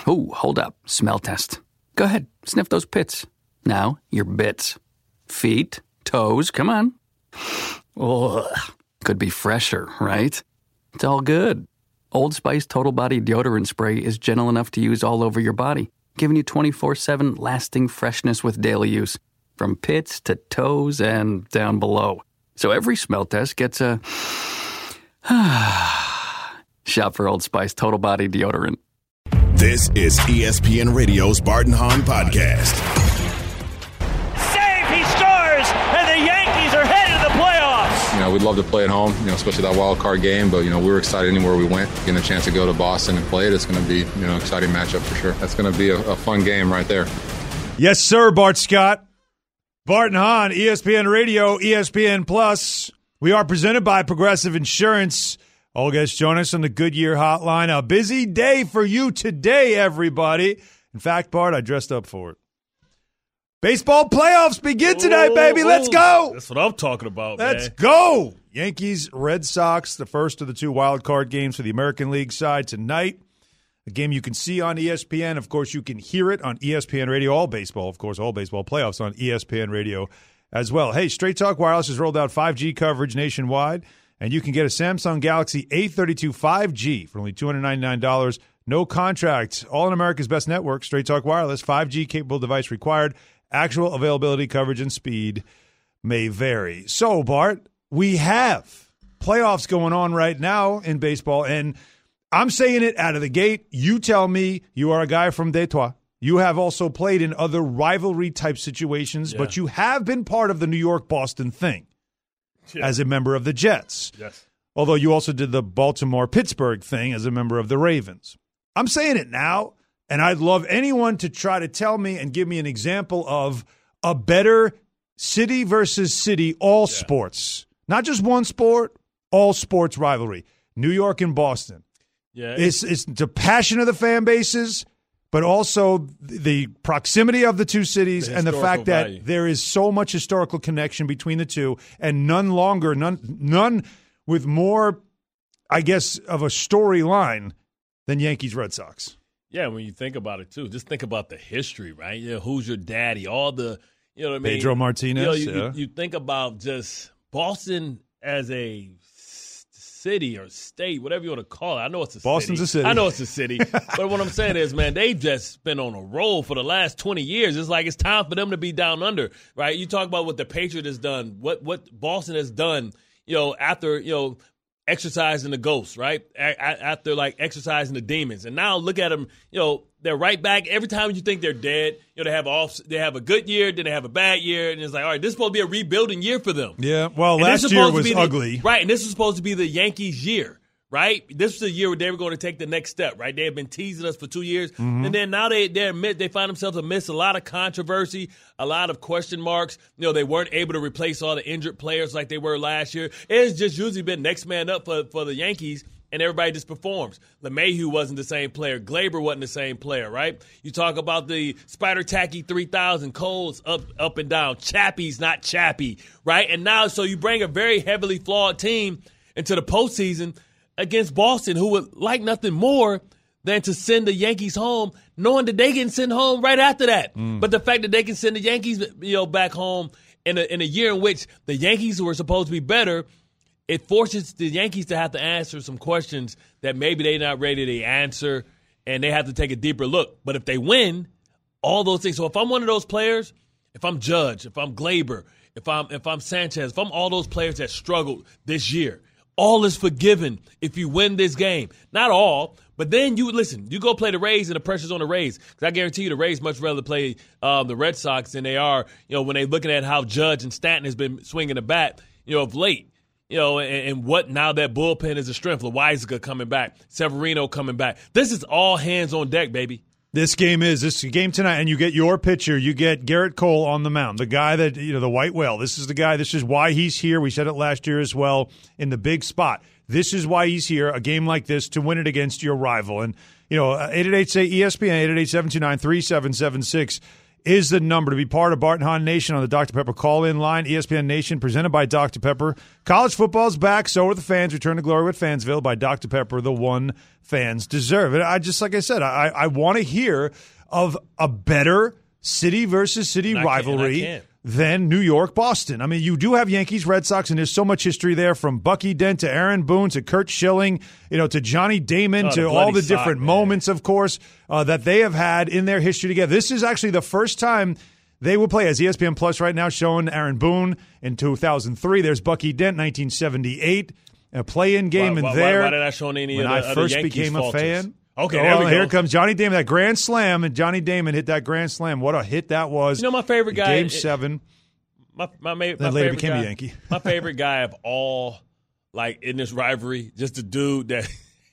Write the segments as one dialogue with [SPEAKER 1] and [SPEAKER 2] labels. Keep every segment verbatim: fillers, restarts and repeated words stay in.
[SPEAKER 1] Ooh, hold up. Smell test. Go ahead. Sniff those pits. Now, your bits. Feet, toes, come on. Ugh. Could be fresher, right? It's all good. Old Spice Total Body Deodorant Spray is gentle enough to use all over your body, giving you twenty-four seven lasting freshness with daily use, from pits to toes and down below. So every smell test gets a shop for Old Spice Total Body Deodorant.
[SPEAKER 2] This is E S P N Radio's Bart and Hahn Podcast.
[SPEAKER 3] Save, he scores, and the Yankees are headed to the playoffs.
[SPEAKER 4] You know, we'd love to play at home, you know, especially that wild card game, but, you know, we were excited anywhere we went. Getting a chance to go to Boston and play it, it's going to be, you know, an exciting matchup for sure. That's going to be a, a fun game right there.
[SPEAKER 5] Yes, sir, Bart Scott. Bart and Hahn, E S P N Radio, E S P N Plus. We are presented by Progressive Insurance. All guests join us on the Goodyear Hotline. A busy day for you today, everybody. In fact, Bart, I dressed up for it. Baseball playoffs begin tonight, baby. Let's go.
[SPEAKER 6] That's what I'm talking about,
[SPEAKER 5] Let's
[SPEAKER 6] man.
[SPEAKER 5] go. Yankees, Red Sox, the first of the two wild card games for the American League side tonight. A game you can see on E S P N. Of course, you can hear it on E S P N Radio. All baseball, of course, all baseball playoffs on E S P N Radio as well. Hey, Straight Talk Wireless has rolled out five G coverage nationwide. And you can get a Samsung Galaxy A thirty-two five G for only two hundred ninety-nine dollars. No contract. All in America's best network. Straight Talk Wireless. five G capable device required. Actual availability, coverage, and speed may vary. So, Bart, we have playoffs going on right now in baseball. And I'm saying it out of the gate. You tell me. You are a guy from Detroit. You have also played in other rivalry-type situations, yeah. But you have been part of the New York-Boston thing. Yeah. As a member of the Jets.
[SPEAKER 6] Yes.
[SPEAKER 5] Although you also did the Baltimore-Pittsburgh thing as a member of the Ravens. I'm saying it now, and I'd love anyone to try to tell me and give me an example of a better city versus city, all yeah. sports. Not just one sport, all sports rivalry. New York and Boston.
[SPEAKER 6] Yeah,
[SPEAKER 5] It's, it's the passion of the fan bases, but also the proximity of the two cities
[SPEAKER 6] the
[SPEAKER 5] and the fact that
[SPEAKER 6] value.
[SPEAKER 5] there is so much historical connection between the two, and none longer, none, none with more, I guess, of a storyline than Yankees Red Sox.
[SPEAKER 6] Yeah, when you think about it, too, just think about the history, right? You know, who's your daddy? All the, you know what I mean?
[SPEAKER 5] Pedro Martinez,
[SPEAKER 6] you know, you,
[SPEAKER 5] yeah.
[SPEAKER 6] you, you think about just Boston as a city or state, whatever you want to call it. I know it's a
[SPEAKER 5] Boston's
[SPEAKER 6] city.
[SPEAKER 5] a city.
[SPEAKER 6] I know it's a city. But what I'm saying is, man, they've just been on a roll for the last twenty years. It's like it's time for them to be down under, right? You talk about what the Patriots has done, what what Boston has done, you know, after, you know, exercising the ghosts, right? A- after, like, exercising the demons. And now look at them, you know, they're right back. Every time you think they're dead, you know, they have off, they have a good year, then they have a bad year, and it's like, all right, this is supposed to be a rebuilding year for them.
[SPEAKER 5] Yeah, well,
[SPEAKER 6] and
[SPEAKER 5] last year was ugly.
[SPEAKER 6] The, right, and this was supposed to be the Yankees' year, right? This was the year where they were going to take the next step, right? They have been teasing us for two years, mm-hmm. and then now they they admit they find themselves amidst a lot of controversy, a lot of question marks. You know, they weren't able to replace all the injured players like they were last year. It's just usually been next man up for, for the Yankees, and everybody just performs. LeMahieu wasn't the same player. Glaber wasn't the same player, right? You talk about the Spider Tacky three thousand, Cole's up up and down. Chappie's not Chappie, right? And now, so you bring a very heavily flawed team into the postseason against Boston, who would like nothing more than to send the Yankees home, knowing that they can send home right after that. Mm. But the fact that they can send the Yankees, you know, back home in a, in a year in which the Yankees were supposed to be better, it forces the Yankees to have to answer some questions that maybe they're not ready to answer, and they have to take a deeper look. But if they win, all those things. So if I'm one of those players, if I'm Judge, if I'm Glaber, if I'm if I'm Sanchez, if I'm all those players that struggled this year, all is forgiven if you win this game. Not all, but then you listen. You go play the Rays, and the pressure's on the Rays. Because I guarantee you, the Rays much rather play um, the Red Sox than they are. You know, when they're looking at how Judge and Stanton has been swinging the bat, you know, of late. You know, and, and what now that bullpen is a strength. Loizaga coming back, Severino coming back. This is all hands on deck, baby.
[SPEAKER 5] This game is this game tonight, and you get your pitcher. You get Garrett Cole on the mound, the guy that, you know, the white whale. This is the guy. This is why he's here. We said it last year as well in the big spot. This is why he's here, a game like this, to win it against your rival. And, you know, eight eight eight, say E S P N, eight eight eight, seven two nine, three seven seven six is the number to be part of Bart and Hahn Nation on the Doctor Pepper call-in line. E S P N Nation presented by Doctor Pepper. College football's back. So are the fans. Return to glory with Fansville by Doctor Pepper, the one fans deserve. And I just, like I said, I, I want to hear of a better city versus city
[SPEAKER 6] And
[SPEAKER 5] rivalry
[SPEAKER 6] I can't, I can't.
[SPEAKER 5] than New York, Boston. I mean, you do have Yankees, Red Sox, and there's so much history there from Bucky Dent to Aaron Boone to Kurt Schilling, you know, to Johnny Damon,
[SPEAKER 6] Oh,
[SPEAKER 5] to
[SPEAKER 6] the
[SPEAKER 5] all
[SPEAKER 6] bloody
[SPEAKER 5] the
[SPEAKER 6] sock,
[SPEAKER 5] different
[SPEAKER 6] man.
[SPEAKER 5] moments, of course, uh, that they have had in their history together. This is actually the first time they will play, as E S P N Plus right now showing Aaron Boone in two thousand three. There's Bucky Dent, nineteen seventy-eight, a play-in game
[SPEAKER 6] Why-
[SPEAKER 5] in
[SPEAKER 6] why-
[SPEAKER 5] there.
[SPEAKER 6] Why, why did I show any
[SPEAKER 5] when
[SPEAKER 6] of the,
[SPEAKER 5] I
[SPEAKER 6] of the
[SPEAKER 5] first
[SPEAKER 6] Yankees
[SPEAKER 5] became a
[SPEAKER 6] falters?
[SPEAKER 5] fan.
[SPEAKER 6] Okay,
[SPEAKER 5] oh,
[SPEAKER 6] there we go.
[SPEAKER 5] Here comes Johnny Damon, that grand slam, and Johnny Damon hit that grand slam. What a hit that was.
[SPEAKER 6] You know my favorite guy?
[SPEAKER 5] Game
[SPEAKER 6] it-
[SPEAKER 5] seven.
[SPEAKER 6] My my, ma- my
[SPEAKER 5] Then later
[SPEAKER 6] favorite
[SPEAKER 5] became
[SPEAKER 6] guy,
[SPEAKER 5] a Yankee.
[SPEAKER 6] my favorite guy of all, like in this rivalry, just a dude that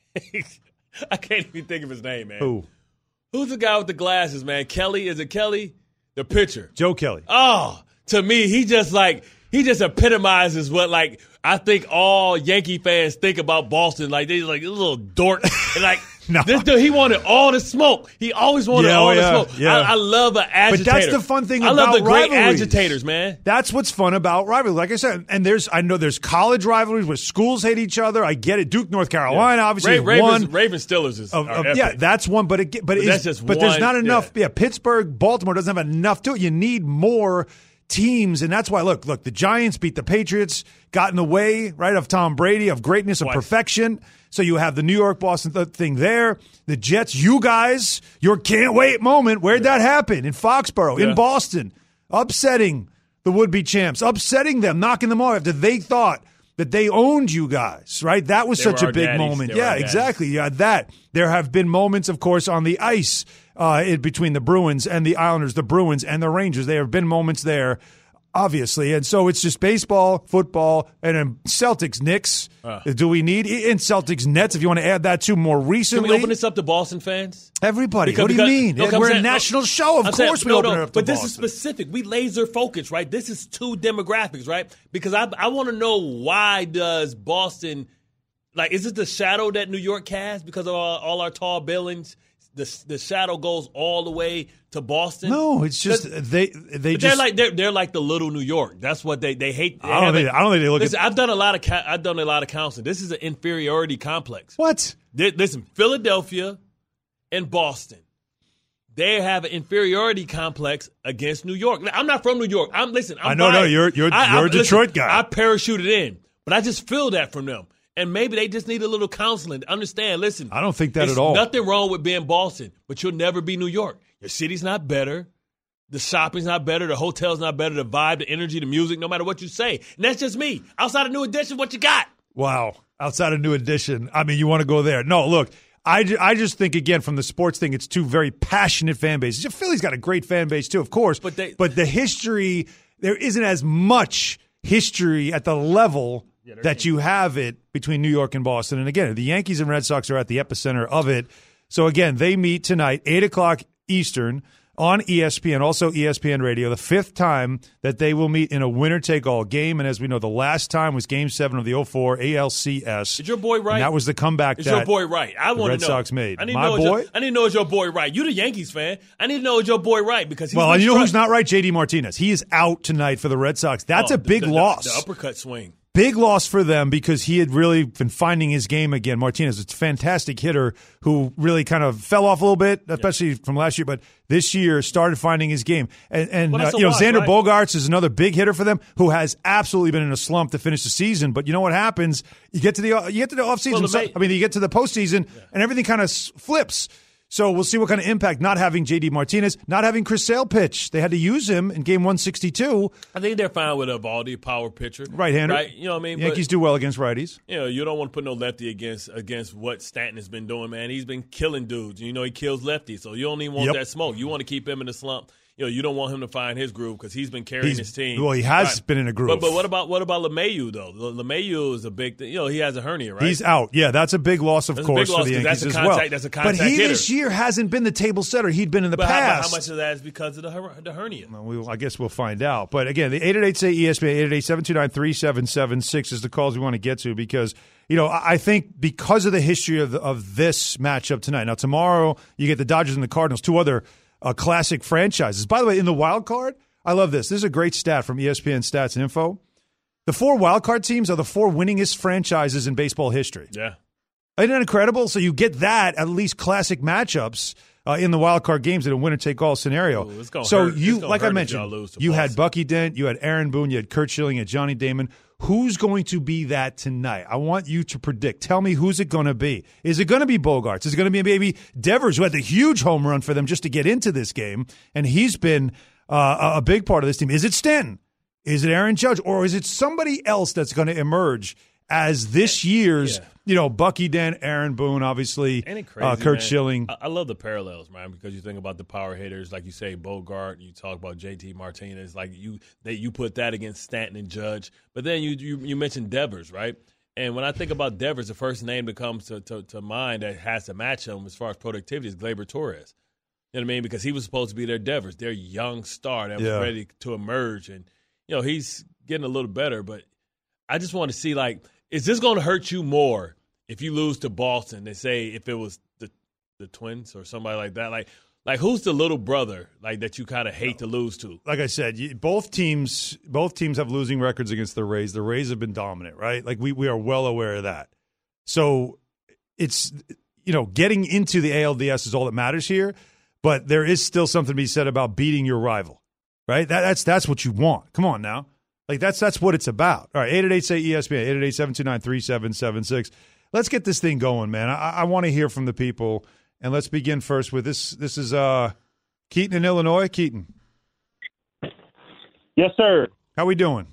[SPEAKER 6] I can't even think of his name, man.
[SPEAKER 5] Who?
[SPEAKER 6] Who's the guy with the glasses, man? Kelly? Is it Kelly? The pitcher.
[SPEAKER 5] Joe Kelly.
[SPEAKER 6] Oh, to me, he just like he just epitomizes what like I think all Yankee fans think about Boston. Like they like a little dork. And like
[SPEAKER 5] No.
[SPEAKER 6] this dude, he wanted all the smoke. He always wanted
[SPEAKER 5] Yeah,
[SPEAKER 6] all
[SPEAKER 5] oh, yeah,
[SPEAKER 6] the smoke.
[SPEAKER 5] yeah.
[SPEAKER 6] I, I love an agitator.
[SPEAKER 5] But that's the fun thing
[SPEAKER 6] I
[SPEAKER 5] about
[SPEAKER 6] love the great
[SPEAKER 5] rivalries.
[SPEAKER 6] agitators, man.
[SPEAKER 5] That's what's fun about rivalry. Like I said, and there's I know there's college rivalries where schools hate each other. I get it. Duke, North Carolina, obviously
[SPEAKER 6] Ra-
[SPEAKER 5] is
[SPEAKER 6] Ravens,
[SPEAKER 5] one.
[SPEAKER 6] Ravens Steelers is
[SPEAKER 5] Of,
[SPEAKER 6] are
[SPEAKER 5] of-
[SPEAKER 6] epic.
[SPEAKER 5] yeah, that's one, but it, but,
[SPEAKER 6] But
[SPEAKER 5] it's,
[SPEAKER 6] that's just
[SPEAKER 5] but there's
[SPEAKER 6] one,
[SPEAKER 5] not enough.
[SPEAKER 6] yeah.
[SPEAKER 5] Yeah. Pittsburgh, Baltimore doesn't have enough to it. You need more teams, and that's why. Look, look, the Giants beat the Patriots, got in the way right of Tom Brady, of greatness, of
[SPEAKER 6] Twice.
[SPEAKER 5] perfection. So you have the New York Boston th- thing there. The Jets, you guys, your can't wait moment. Where'd that happen? In Foxborough,
[SPEAKER 6] Yeah.
[SPEAKER 5] in Boston, upsetting the would-be champs, upsetting them, knocking them off after they thought that they owned you guys, right? That was
[SPEAKER 6] They
[SPEAKER 5] such
[SPEAKER 6] were
[SPEAKER 5] a
[SPEAKER 6] our
[SPEAKER 5] big
[SPEAKER 6] daddies.
[SPEAKER 5] moment.
[SPEAKER 6] They were
[SPEAKER 5] Yeah,
[SPEAKER 6] our daddies.
[SPEAKER 5] exactly. Yeah, that. There have been moments, of course, on the ice uh, in between the Bruins and the Islanders, the Bruins and the Rangers. There have been moments there, obviously. And so it's just baseball, football, and then Celtics, Knicks.
[SPEAKER 6] Uh.
[SPEAKER 5] Do we need in Celtics, Nets, if you want to add that to more
[SPEAKER 6] Can
[SPEAKER 5] recently?
[SPEAKER 6] we open this up to Boston fans?
[SPEAKER 5] Everybody.
[SPEAKER 6] Because-
[SPEAKER 5] what do you
[SPEAKER 6] because-
[SPEAKER 5] mean?
[SPEAKER 6] no, 'cause
[SPEAKER 5] We're
[SPEAKER 6] I'm
[SPEAKER 5] a
[SPEAKER 6] saying-
[SPEAKER 5] national
[SPEAKER 6] no,
[SPEAKER 5] show. Of
[SPEAKER 6] I'm
[SPEAKER 5] course
[SPEAKER 6] saying-
[SPEAKER 5] we
[SPEAKER 6] no,
[SPEAKER 5] open
[SPEAKER 6] no,
[SPEAKER 5] it up to
[SPEAKER 6] But this is
[SPEAKER 5] Boston.
[SPEAKER 6] specific. We laser focus, right? This is two demographics, right? Because I I want to know why does Boston, like, is it the shadow that New York casts because of all, all our tall buildings? The the shadow goes all the way to Boston.
[SPEAKER 5] No, it's just
[SPEAKER 6] That's-
[SPEAKER 5] they they
[SPEAKER 6] But
[SPEAKER 5] just
[SPEAKER 6] they're like they're they're like the little New York. That's what they they hate. They
[SPEAKER 5] I don't
[SPEAKER 6] have
[SPEAKER 5] think
[SPEAKER 6] a-
[SPEAKER 5] I don't think they look
[SPEAKER 6] Listen,
[SPEAKER 5] at
[SPEAKER 6] I've done a lot of ca- I've done a lot of counseling. This is an inferiority complex.
[SPEAKER 5] what?
[SPEAKER 6] Th- Listen, Philadelphia and Boston, they have an inferiority complex against New York. Now, I'm not from New York. I'm listen. I'm
[SPEAKER 5] I know, no,
[SPEAKER 6] biased.
[SPEAKER 5] you're- you're-
[SPEAKER 6] I-
[SPEAKER 5] you're
[SPEAKER 6] I-
[SPEAKER 5] a Detroit
[SPEAKER 6] listen,
[SPEAKER 5] guy.
[SPEAKER 6] I parachuted in, but I just feel that from them. And maybe they just need a little counseling to understand. Listen,
[SPEAKER 5] I don't think that
[SPEAKER 6] it's
[SPEAKER 5] at all.
[SPEAKER 6] Nothing wrong with being Boston, but you'll never be New York. Your city's not better. The shopping's not better. The hotel's not better. The vibe, the energy, the music, no matter what you say. And that's just me. Outside of New Edition, what you got?
[SPEAKER 5] Wow. Outside of New Edition, I mean, you want to go there. No, look, I, ju- I just think, again, from the sports thing, it's two very passionate fan bases. Philly's got a great fan base, too, of course.
[SPEAKER 6] But they-
[SPEAKER 5] but the history, there isn't as much history at the level that you have it between New York and Boston. And, again, the Yankees and Red Sox are at the epicenter of it. So, again, they meet tonight, eight o'clock Eastern, on E S P N, also E S P N Radio, the fifth time that they will meet in a winner-take-all game. And as we know, the last time was Game seven of the oh four A L C S.
[SPEAKER 6] Is your boy right?
[SPEAKER 5] And that was the comeback
[SPEAKER 6] Is
[SPEAKER 5] that
[SPEAKER 6] your boy right? I
[SPEAKER 5] the
[SPEAKER 6] want
[SPEAKER 5] Red
[SPEAKER 6] to know.
[SPEAKER 5] Sox made.
[SPEAKER 6] I need
[SPEAKER 5] My
[SPEAKER 6] to know is
[SPEAKER 5] boy?
[SPEAKER 6] Your, I need to know is your boy right? You the Yankees fan. I need to know is your boy right because he's
[SPEAKER 5] Well,
[SPEAKER 6] been
[SPEAKER 5] and you know
[SPEAKER 6] struck-
[SPEAKER 5] who's not right? J D Martinez. He is out tonight for the Red Sox. That's
[SPEAKER 6] Oh,
[SPEAKER 5] a big
[SPEAKER 6] the, the,
[SPEAKER 5] loss.
[SPEAKER 6] The, the uppercut swing.
[SPEAKER 5] Big loss for them because he had really been finding his game again. Martinez is a fantastic hitter who really kind of fell off a little bit, especially from last year, but this year started finding his game. And, and
[SPEAKER 6] Well,
[SPEAKER 5] uh,
[SPEAKER 6] that's a
[SPEAKER 5] you know,
[SPEAKER 6] loss,
[SPEAKER 5] Xander
[SPEAKER 6] right?
[SPEAKER 5] Bogaerts is another big hitter for them who has absolutely been in a slump to finish the season. But you know what happens? You get to the you get to the offseason.
[SPEAKER 6] Well, the
[SPEAKER 5] so-
[SPEAKER 6] May-
[SPEAKER 5] I mean, you get to the postseason, and everything kind of flips. So we'll see what kind of impact not having J D Martinez, not having Chris Sale pitch. They had to use him in game one sixty-two.
[SPEAKER 6] I think they're fine with a Baldy power pitcher,
[SPEAKER 5] Right-hander.
[SPEAKER 6] Right? You know what I mean?
[SPEAKER 5] Yankees
[SPEAKER 6] but,
[SPEAKER 5] do well against righties.
[SPEAKER 6] You know, you don't want to put no lefty against against what Stanton has been doing, man. He's been killing dudes. You know, he kills lefties, so you don't even want
[SPEAKER 5] Yep.
[SPEAKER 6] that smoke. You want to keep him in the slump. You know, you don't want him to find his groove because he's been carrying
[SPEAKER 5] He's-
[SPEAKER 6] his team.
[SPEAKER 5] well, he has been in a groove.
[SPEAKER 6] But, but what about what about LeMahieu though? Le- LeMahieu is a big thing. You know, he has a hernia, right?
[SPEAKER 5] He's out. Yeah, that's a big loss, of
[SPEAKER 6] That's a
[SPEAKER 5] course,
[SPEAKER 6] big loss
[SPEAKER 5] for the
[SPEAKER 6] 'cause
[SPEAKER 5] Yankees
[SPEAKER 6] that's a
[SPEAKER 5] as well.
[SPEAKER 6] contact- that's a
[SPEAKER 5] but
[SPEAKER 6] contact
[SPEAKER 5] he
[SPEAKER 6] hitter.
[SPEAKER 5] this year hasn't been the table setter he'd been in the
[SPEAKER 6] but how,
[SPEAKER 5] past.
[SPEAKER 6] how much of that is because of the, her- the hernia?
[SPEAKER 5] Well, we'll- I guess we'll find out. But again, the eight eight eight say E S P N, eight eight eight, seven two nine, three seven seven six is the calls we want to get to because, you know, I I think because of the history of, of this matchup tonight. Now, tomorrow you get the Dodgers and the Cardinals, two other uh, classic franchises. By the way, in the wild card, I love this. This is a great stat from E S P N Stats and Info. The four wild card teams are the four winningest franchises in baseball history.
[SPEAKER 6] Yeah.
[SPEAKER 5] Isn't that incredible? So you get that, at least classic matchups uh, in the wild card games in a winner-take-all scenario.
[SPEAKER 6] Ooh, it's gonna
[SPEAKER 5] so
[SPEAKER 6] hurt.
[SPEAKER 5] you,
[SPEAKER 6] It's gonna
[SPEAKER 5] like I
[SPEAKER 6] hurt if
[SPEAKER 5] mentioned,
[SPEAKER 6] y'all lose to
[SPEAKER 5] you had
[SPEAKER 6] Boston.
[SPEAKER 5] Bucky Dent, you had Aaron Boone, you had Kurt Schilling, you had Johnny Damon. Who's going to be that tonight? I want you to predict. Tell me, who's it going to be? Is it going to be Bogaerts? Is it going to be maybe Devers, who had the huge home run for them just to get into this game, and he's been uh, a big part of this team? Is it Stanton? Is it Aaron Judge? Or is it somebody else that's going to emerge as this year's,
[SPEAKER 6] Yeah.
[SPEAKER 5] you know, Bucky Dent, Aaron Boone, obviously,
[SPEAKER 6] Ain't it crazy,
[SPEAKER 5] uh, Kurt
[SPEAKER 6] man?
[SPEAKER 5] Schilling?
[SPEAKER 6] I, I love the parallels, man, because you think about the power hitters, like you say, Bogart. You talk about J T Martinez, like you they, you put that against Stanton and Judge. But then you you, you mentioned Devers, right? And when I think about Devers, the first name that comes to, to, to mind that has to match him as far as productivity is Gleyber Torres. You know what I mean? Because he was supposed to be their Devers, their young star that was
[SPEAKER 5] Yeah.
[SPEAKER 6] ready to emerge. And, you know, he's getting a little better. But I just want to see, like, is this going to hurt you more if you lose to Boston than, say, if it was the the Twins or somebody like that? Like, like who's the little brother, like, that you kind of hate to lose to?
[SPEAKER 5] Like I said, you, both teams both teams have losing records against the Rays. The Rays have been dominant, right? Like we, we are well aware of that. So it's, you know, getting into the A L D S is all that matters here, but there is still something to be said about beating your rival, right? That, that's that's what you want. Come on now. Like that's that's what it's about. All right, eight eight eight say E S P N, eight eight eight, seven two nine, three seven seven six. Let's get this thing going, man. I, I want to hear from the people, and let's begin first with this. This is uh, Keaton in Illinois. Keaton.
[SPEAKER 7] Yes, sir.
[SPEAKER 5] How we doing?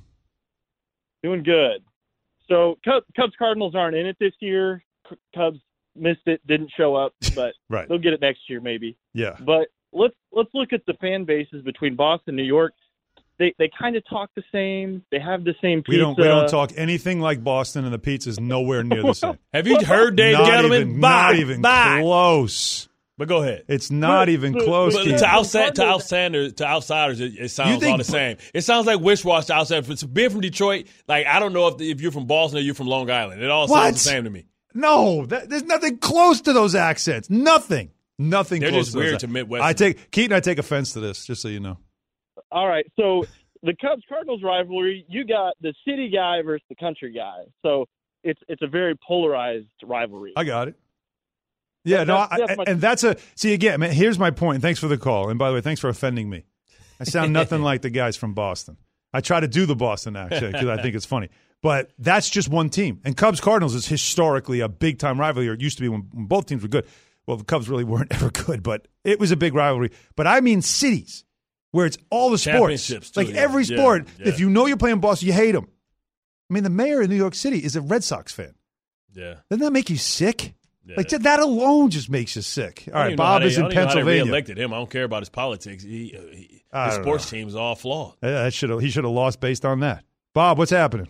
[SPEAKER 7] Doing good. So Cubs, Cubs Cardinals aren't in it this year. C- Cubs missed it, didn't show up, but
[SPEAKER 5] Right.
[SPEAKER 7] they'll get it next year maybe.
[SPEAKER 5] Yeah.
[SPEAKER 7] But let's let's look at the fan bases between Boston and New York. They they kind of talk the same. They have the same pizza.
[SPEAKER 5] We don't we don't talk anything like Boston, and the pizza's nowhere near the same.
[SPEAKER 6] Have you heard, Dave
[SPEAKER 5] not
[SPEAKER 6] Gettleman?
[SPEAKER 5] even,
[SPEAKER 6] Bye.
[SPEAKER 5] not even
[SPEAKER 6] Bye.
[SPEAKER 5] close.
[SPEAKER 6] But go ahead.
[SPEAKER 5] It's not
[SPEAKER 7] But-
[SPEAKER 5] even
[SPEAKER 7] but-
[SPEAKER 5] close.
[SPEAKER 7] but
[SPEAKER 6] But
[SPEAKER 5] Keaton.
[SPEAKER 6] to, outside, to
[SPEAKER 7] Cardinals-
[SPEAKER 6] outsiders, to outsiders, it, it sounds
[SPEAKER 5] think-
[SPEAKER 6] all the same. It sounds like wish-wash to outsiders. For- Being from Detroit, like I don't know if if you're from Boston or you're from Long Island. It all
[SPEAKER 5] What?
[SPEAKER 6] sounds the same to me.
[SPEAKER 5] No, that, there's nothing close to those accents. Nothing. Nothing
[SPEAKER 6] They're
[SPEAKER 5] close
[SPEAKER 6] just
[SPEAKER 5] to those
[SPEAKER 6] weird
[SPEAKER 5] ac-
[SPEAKER 6] to Midwest.
[SPEAKER 5] I take Keaton. I take offense to this, just so you know.
[SPEAKER 7] All right. So the Cubs Cardinals rivalry, you got the city guy versus the country guy. So it's it's a very polarized rivalry.
[SPEAKER 5] I got it. Yeah,
[SPEAKER 7] That-
[SPEAKER 5] no,
[SPEAKER 7] that's-
[SPEAKER 5] I,
[SPEAKER 7] that's my-
[SPEAKER 5] and that's a see again. Man, here's my point. Thanks for the call, and by the way, thanks for offending me. I sound nothing like the guys from Boston. I try to do the Boston accent because I think it's funny, but that's just one team. And Cubs Cardinals is historically a big time rivalry. Or it used to be when, when both teams were good. Well, the Cubs really weren't ever good, but it was a big rivalry. But I mean cities where it's all the sports,
[SPEAKER 6] Championships, too,
[SPEAKER 5] like
[SPEAKER 6] yeah.
[SPEAKER 5] every
[SPEAKER 6] Yeah,
[SPEAKER 5] sport.
[SPEAKER 6] yeah.
[SPEAKER 5] If you know you're playing Boston, you hate them. I mean, the mayor of New York City is a Red Sox fan.
[SPEAKER 6] Yeah.
[SPEAKER 5] Doesn't that make you sick?
[SPEAKER 6] Yeah.
[SPEAKER 5] Like that alone just makes you sick. All
[SPEAKER 6] I don't
[SPEAKER 5] right,
[SPEAKER 6] even know how
[SPEAKER 5] Bob
[SPEAKER 6] they-
[SPEAKER 5] is
[SPEAKER 6] I
[SPEAKER 5] in
[SPEAKER 6] don't even know how they
[SPEAKER 5] Pennsylvania.
[SPEAKER 6] reelected him. I don't care about his politics. He, uh, he,
[SPEAKER 5] I
[SPEAKER 6] his
[SPEAKER 5] don't
[SPEAKER 6] sports
[SPEAKER 5] know.
[SPEAKER 6] team is all flawed.
[SPEAKER 5] Uh, That should have he should have lost based on that. Bob, what's happening?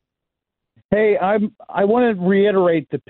[SPEAKER 8] Hey, I'm. I want to reiterate the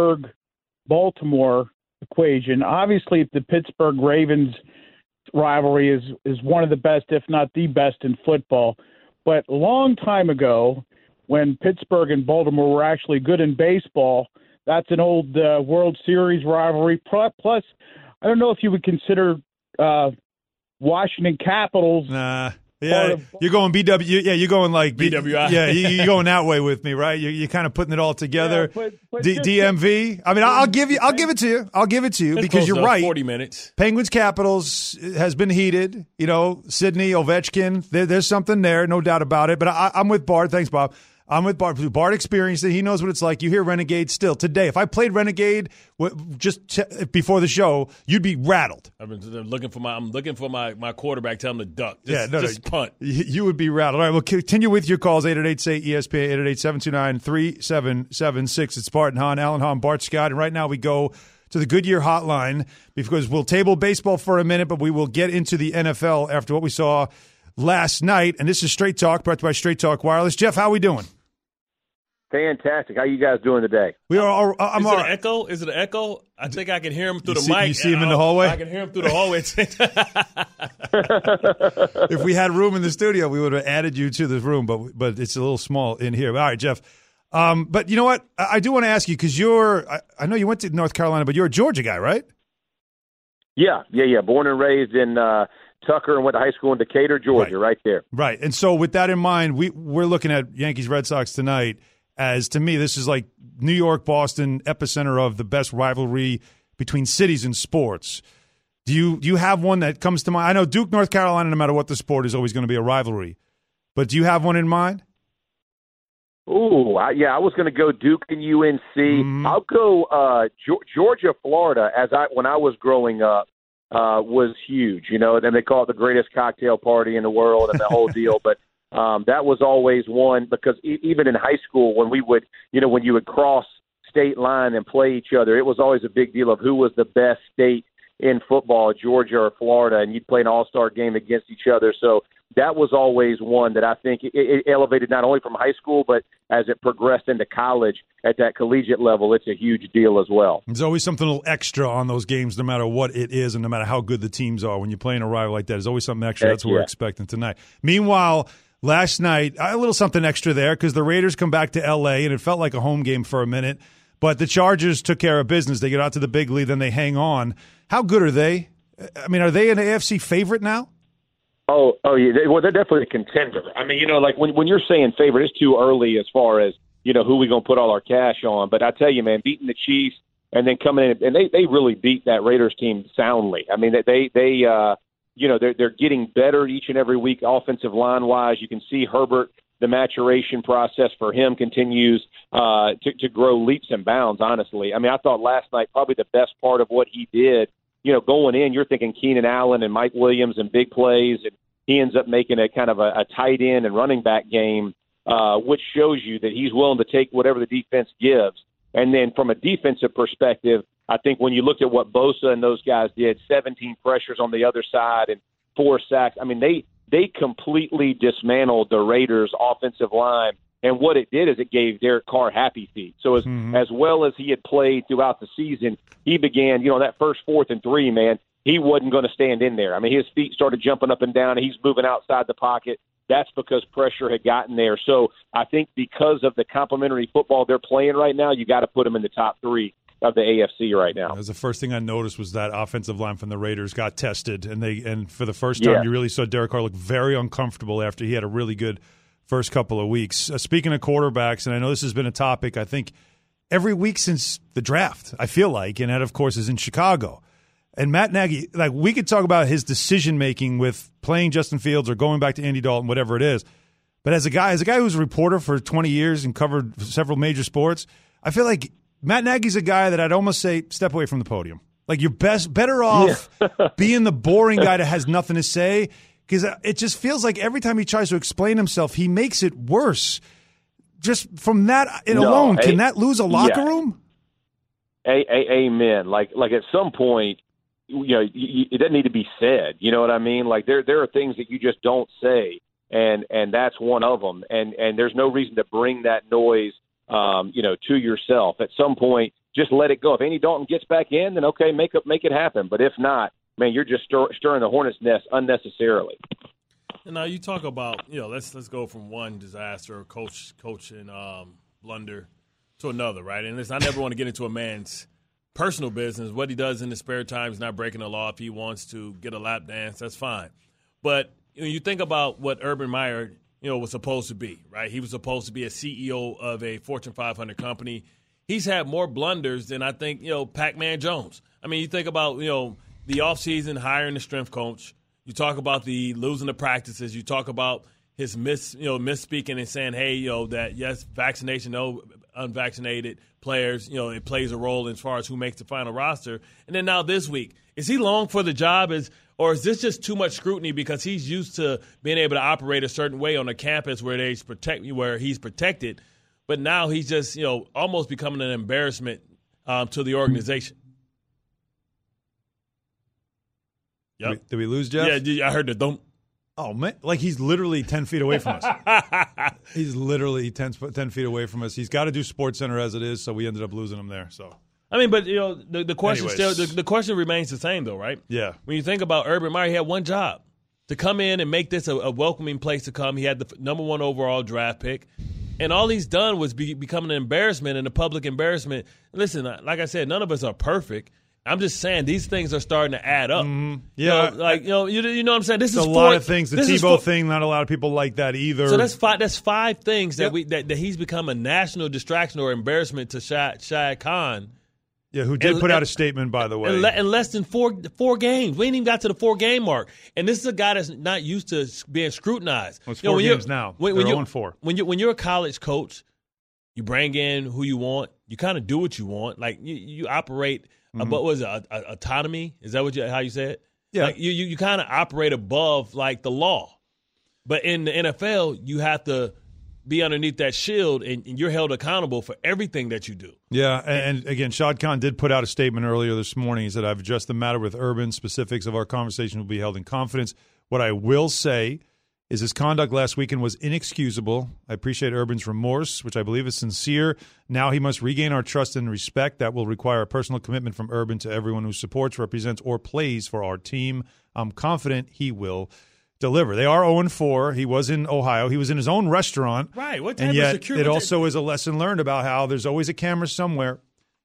[SPEAKER 8] Pittsburgh-Baltimore equation. Obviously, the Pittsburgh Ravens rivalry is is one of the best, if not the best, in football. But a long time ago, when Pittsburgh and Baltimore were actually good in baseball, that's an old uh, World Series rivalry. Plus, I don't know if you would consider uh, Washington Capitals.
[SPEAKER 5] Nah.
[SPEAKER 8] Part
[SPEAKER 5] Yeah,
[SPEAKER 8] of-
[SPEAKER 5] you're going B W. Yeah, you're going like
[SPEAKER 6] B W I.
[SPEAKER 5] Yeah, you- you're going that way with me, right? You're, you're kind of putting it all together.
[SPEAKER 8] Yeah, but- but
[SPEAKER 5] D-
[SPEAKER 8] just-
[SPEAKER 5] D M V. I mean, I'll give you. I'll give it to you. I'll give it to you
[SPEAKER 6] It's
[SPEAKER 5] because
[SPEAKER 6] close
[SPEAKER 5] you're
[SPEAKER 6] enough,
[SPEAKER 5] right.
[SPEAKER 6] forty minutes.
[SPEAKER 5] Penguins Capitals has been heated. You know, Sydney Ovechkin. There, there's something there, no doubt about it. But I, I'm with Bart. Thanks, Bob. I'm with Bart. Bart experienced it. He knows what it's like. You hear Renegade still today. If I played Renegade w- just t- before the show, you'd be rattled.
[SPEAKER 6] I've been looking for my. I'm looking for my, my quarterback. Tell him to duck. Just,
[SPEAKER 5] Yeah, no, no.
[SPEAKER 6] just punt.
[SPEAKER 5] Y- You would be rattled. All right, well, continue with your calls. eight eight eight, say E S P N, eight eight eight, seven two nine, three seven seven six. It's Bart and Hahn, Alan Hahn, Bart Scott. And right now we go to the Goodyear hotline because we'll table baseball for a minute, but we will get into the N F L after what we saw last night. And this is Straight Talk, brought to you by Straight Talk Wireless. Jeff, how we doing?
[SPEAKER 9] Fantastic. How you guys doing today?
[SPEAKER 5] We are. All, I'm
[SPEAKER 6] Is
[SPEAKER 5] all
[SPEAKER 6] it an
[SPEAKER 5] right.
[SPEAKER 6] echo? Is it an echo? I think I can hear him through
[SPEAKER 5] You
[SPEAKER 6] the
[SPEAKER 5] see-
[SPEAKER 6] mic.
[SPEAKER 5] you see him in the
[SPEAKER 6] I-
[SPEAKER 5] hallway?
[SPEAKER 6] I can hear him through the hallway.
[SPEAKER 5] If we had room in the studio, we would have added you to the room, but but it's a little small in here. All right, Jeff. Um, but you know what? I, I do want to ask you because you're. I, I know you went to North Carolina, but you're a Georgia guy, right?
[SPEAKER 9] Yeah, yeah, yeah. Born and raised in uh, Tucker and went to high school in Decatur, Georgia, right, right there.
[SPEAKER 5] Right. And so with that in mind, we, we're looking at Yankees-Red Sox tonight as, to me, this is like New York-Boston epicenter of the best rivalry between cities in sports. Do you do you have one that comes to mind? I know Duke, North Carolina, no matter what the sport, is always going to be a rivalry. But do you have one in mind?
[SPEAKER 9] Ooh, I, yeah, I was going to go Duke and U N C. Mm-hmm. I'll go uh, Georgia, Florida. As I when I was growing up, uh, was huge. You know, then they call it the greatest cocktail party in the world and the whole deal. But um, that was always one because e- even in high school, when we would, you know, when you would cross state line and play each other, it was always a big deal of who was the best state in football, Georgia or Florida, and you'd play an all-star game against each other. So that was always one that I think it, it elevated not only from high school, but as it progressed into college at that collegiate level, it's a huge deal as well.
[SPEAKER 5] There's always something a little extra on those games, no matter what it is and no matter how good the teams are. When you're playing a rival like that, there's always something extra.
[SPEAKER 9] Heck
[SPEAKER 5] That's what
[SPEAKER 9] yeah.
[SPEAKER 5] we're expecting tonight. Meanwhile, last night, a little something extra there because the Raiders come back to L A, and it felt like a home game for a minute. But the Chargers took care of business. They get out to the big lead, then they hang on. How good are they? I mean, are they an A F C favorite now?
[SPEAKER 9] Oh, oh yeah. They, well, they're definitely a contender. I mean, you know, like when when you're saying favorite, it's too early as far as, you know, who we going to put all our cash on. But I tell you, man, beating the Chiefs and then coming in, and they, they really beat that Raiders team soundly. I mean, they, they uh, you know, they're, they're getting better each and every week offensive line-wise. You can see Herbert, the maturation process for him continues uh, to, to grow leaps and bounds, honestly. I mean, I thought last night probably the best part of what he did, you know, going in, you're thinking Keenan Allen and Mike Williams and big plays, and he ends up making a kind of a, a tight end and running back game, uh, which shows you that he's willing to take whatever the defense gives. And then from a defensive perspective, I think when you looked at what Bosa and those guys did, seventeen pressures on the other side and four sacks, I mean, they they completely dismantled the Raiders' offensive line. And what it did is it gave Derek Carr happy feet. So as, mm-hmm. as well as he had played throughout the season, he began, you know, that first fourth and three, man, he wasn't going to stand in there. I mean, his feet started jumping up and down, and he's moving outside the pocket. That's because pressure had gotten there. So I think because of the complementary football they're playing right now, you got to put them in the top three of the A F C right now.
[SPEAKER 5] That was the first thing I noticed was that offensive line from the Raiders got tested, and they and for the first time
[SPEAKER 9] yeah.
[SPEAKER 5] you really saw Derek Carr look very uncomfortable after he had a really good first couple of weeks. Uh, speaking of quarterbacks, and I know this has been a topic, I think, every week since the draft, I feel like, and that, of course, is in Chicago. And Matt Nagy, like, we could talk about his decision-making with playing Justin Fields or going back to Andy Dalton, whatever it is. But as a guy, as a guy who's a reporter for twenty years and covered several major sports, I feel like Matt Nagy's a guy that I'd almost say step away from the podium. Like, you're best better off yeah. being the boring guy that has nothing to say, because it just feels like every time he tries to explain himself, he makes it worse. Just from that in
[SPEAKER 9] no,
[SPEAKER 5] alone,
[SPEAKER 9] a,
[SPEAKER 5] can that lose a locker
[SPEAKER 9] yeah.
[SPEAKER 5] room?
[SPEAKER 9] A, a, amen. Like, like at some point, you know, you, it doesn't need to be said. You know what I mean? Like there, there are things that you just don't say, and and that's one of them. And and there's no reason to bring that noise, um, you know, to yourself. At some point, just let it go. If Andy Dalton gets back in, then okay, make it make it happen. But if not, man, you're just stir, stirring the hornet's nest unnecessarily.
[SPEAKER 6] And now you talk about, you know, let's let's go from one disaster, coach coaching um, blunder, to another, right? And listen, I never want to get into a man's personal business. What he does in his spare time is not breaking the law. If he wants to get a lap dance, that's fine. But you know, you think about what Urban Meyer, you know, was supposed to be, right? He was supposed to be a C E O of a Fortune five hundred company. He's had more blunders than I think, you know, Pac-Man Jones. I mean, you think about, you know, the offseason hiring the strength coach. You talk about the losing the practices. You talk about his miss, you know, misspeaking and saying, hey, you know, that yes, vaccination, no, unvaccinated players, you know, it plays a role as far as who makes the final roster. And then now this week, is he long for the job? Is or is this just too much scrutiny because he's used to being able to operate a certain way on a campus where they protect where he's protected, but now he's just, you know, almost becoming an embarrassment um, to the organization.
[SPEAKER 5] Yep. Did, we, did we lose Jeff?
[SPEAKER 6] Yeah, I heard the don't.
[SPEAKER 5] Oh, man. Like, he's literally ten feet away from us. He's literally ten, ten feet away from us. He's got to do SportsCenter as it is, so we ended up losing him there. So,
[SPEAKER 6] I mean, but, you know, the, the question Anyways. still the, the question remains the same, though, right?
[SPEAKER 5] Yeah.
[SPEAKER 6] When you think about Urban Meyer, he had one job, to come in and make this a, a welcoming place to come. He had the number one overall draft pick. And all he's done was be, become an embarrassment and a public embarrassment. Listen, like I said, none of us are perfect. I'm just saying these things are starting to add up.
[SPEAKER 5] Mm-hmm. Yeah,
[SPEAKER 6] you know, like you know, you, you know what I'm saying. This
[SPEAKER 5] it's
[SPEAKER 6] is
[SPEAKER 5] a
[SPEAKER 6] four,
[SPEAKER 5] lot of things. The Tebow
[SPEAKER 6] four,
[SPEAKER 5] thing, not a lot of people like that either.
[SPEAKER 6] So that's five. That's five things that
[SPEAKER 5] yep.
[SPEAKER 6] we that, that he's become a national distraction or embarrassment to Shad, Shad Khan.
[SPEAKER 5] Yeah, who did
[SPEAKER 6] and,
[SPEAKER 5] put out
[SPEAKER 6] and,
[SPEAKER 5] a statement, by the way.
[SPEAKER 6] In, le- in less than four four games. We ain't even got to the four-game mark. And this is a guy that's not used to being scrutinized.
[SPEAKER 5] Well, it's
[SPEAKER 6] you know,
[SPEAKER 5] four
[SPEAKER 6] when
[SPEAKER 5] games now.
[SPEAKER 6] When,
[SPEAKER 5] They're
[SPEAKER 6] when
[SPEAKER 5] oh and four.
[SPEAKER 6] When, you, when you're a college coach, you bring in who you want. You kind of do what you want. Like, you, you operate, mm-hmm. uh, what was it, a, a, autonomy? Is that what you, how you say it?
[SPEAKER 5] Yeah.
[SPEAKER 6] Like you, you, you kind of operate above, like, the law. But in the N F L, you have to be underneath that shield, and, and you're held accountable for everything that you do.
[SPEAKER 5] Yeah, and, and again, Shad Khan did put out a statement earlier this morning. He said, I've addressed the matter with Urban. Specifics of our conversation will be held in confidence. What I will say is his conduct last weekend was inexcusable. I appreciate Urban's remorse, which I believe is sincere. Now he must regain our trust and respect. That will require a personal commitment from Urban to everyone who supports, represents, or plays for our team. I'm confident he will deliver. They are oh and four. He was in Ohio. He was in his own restaurant.
[SPEAKER 6] Right. What type
[SPEAKER 5] and yet
[SPEAKER 6] of security?
[SPEAKER 5] It also is a lesson learned about how there's always a camera somewhere,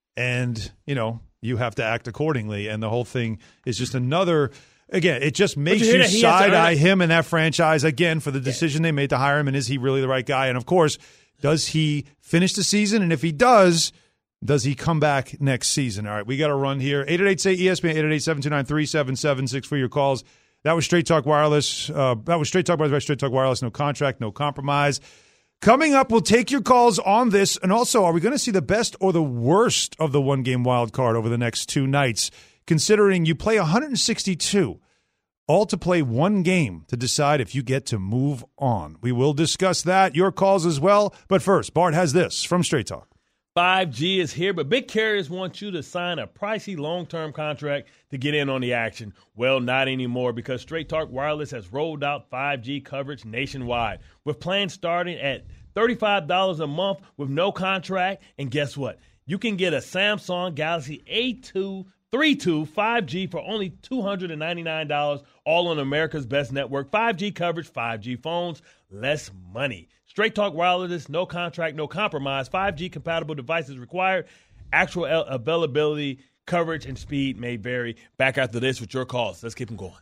[SPEAKER 5] and, you know, you have to act accordingly. And the whole thing is just another – again, it just makes you, you side-eye him and that franchise, again, for the decision yeah. they made to hire him, and is he really the right guy? And, of course, does he finish the season? And if he does – does he come back next season? All right, we got to run here. eight eight eight, say E S P N, eight eight eight, seven two nine, three seven seven six for your calls. That was Straight Talk Wireless. Uh, that was Straight Talk by Straight Talk Wireless. No contract, no compromise. Coming up, we'll take your calls on this. And also, are we going to see the best or the worst of the one-game wild card over the next two nights, considering you play one hundred sixty-two, all to play one game to decide if you get to move on? We will discuss that, your calls as well. But first, Bart has this from Straight Talk.
[SPEAKER 6] five G is here, but big carriers want you to sign a pricey long-term contract to get in on the action. Well, not anymore, because Straight Talk Wireless has rolled out five G coverage nationwide, with plans starting at thirty-five dollars a month with no contract. And guess what? You can get a Samsung Galaxy A two thirty-two five G for only two hundred ninety-nine dollars, all on America's best network. five G coverage, five G phones, less money. Straight Talk Wireless, no contract, no compromise. five G compatible devices required. Actual availability, coverage, and speed may vary. Back after this with your calls. Let's keep them going.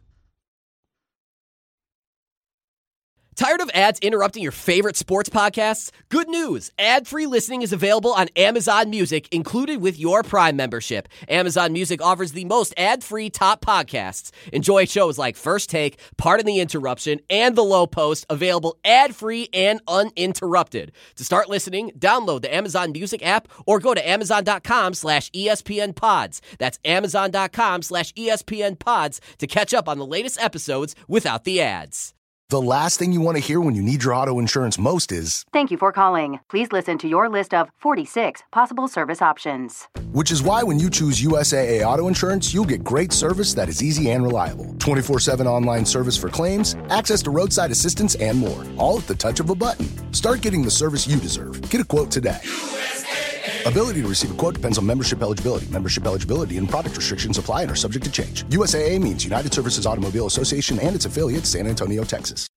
[SPEAKER 10] Tired of ads interrupting your favorite sports podcasts? Good news! Ad-free listening is available on Amazon Music, included with your Prime membership. Amazon Music offers the most ad-free top podcasts. Enjoy shows like First Take, Pardon the Interruption, and The Low Post, available ad-free and uninterrupted. To start listening, download the Amazon Music app or go to amazon.com slash ESPN pods. That's amazon.com slash ESPN pods to catch up on the latest episodes without the ads.
[SPEAKER 11] The last thing you want to hear when you need your auto insurance most is,
[SPEAKER 12] "Thank you for calling. Please listen to your list of forty-six possible service options."
[SPEAKER 11] Which is why when you choose U S A A Auto Insurance, you'll get great service that is easy and reliable. twenty-four seven online service for claims, access to roadside assistance, and more. All at the touch of a button. Start getting the service you deserve. Get a quote today. Ability to receive a quote depends on membership eligibility. Membership eligibility and product restrictions apply and are subject to change. U S A A means United Services Automobile Association and its affiliate, San Antonio, Texas.